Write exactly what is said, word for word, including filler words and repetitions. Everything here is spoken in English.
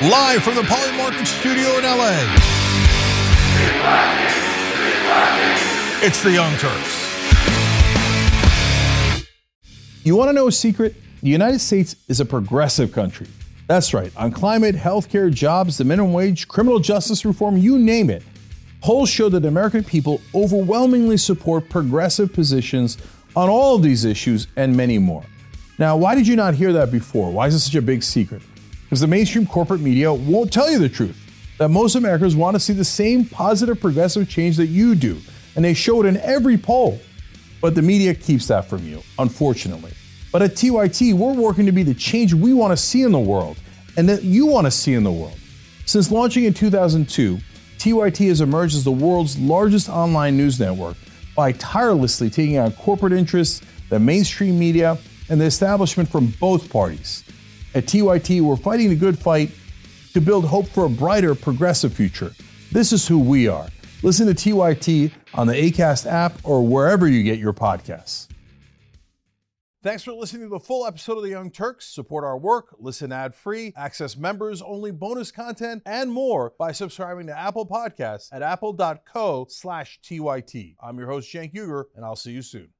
Live from the Polymarket studio in L A. It's the Young Turks. You want to know a secret? The United States is a progressive country. That's right. On climate, healthcare, jobs, the minimum wage, criminal justice reform, you name it. Polls show that the American people overwhelmingly support progressive positions on all of these issues and many more. Now, why did you not hear that before? Why is this such a big secret? Because the mainstream corporate media won't tell you the truth, that most Americans want to see the same positive progressive change that you do, and they show it in every poll. But the media keeps that from you, unfortunately. But at T Y T, we're working to be the change we want to see in the world, and that you want to see in the world. Since launching in two thousand two, T Y T has emerged as the world's largest online news network by tirelessly taking on corporate interests, the mainstream media, and the establishment from both parties. At T Y T, we're fighting the good fight to build hope for a brighter, progressive future. This is who we are. Listen to T Y T on the Acast app or wherever you get your podcasts. Thanks for listening to the full episode of The Young Turks. Support our work, listen ad-free, access members-only bonus content, and more by subscribing to Apple Podcasts at apple.co slash TYT. I'm your host, Cenk Uygur, and I'll see you soon.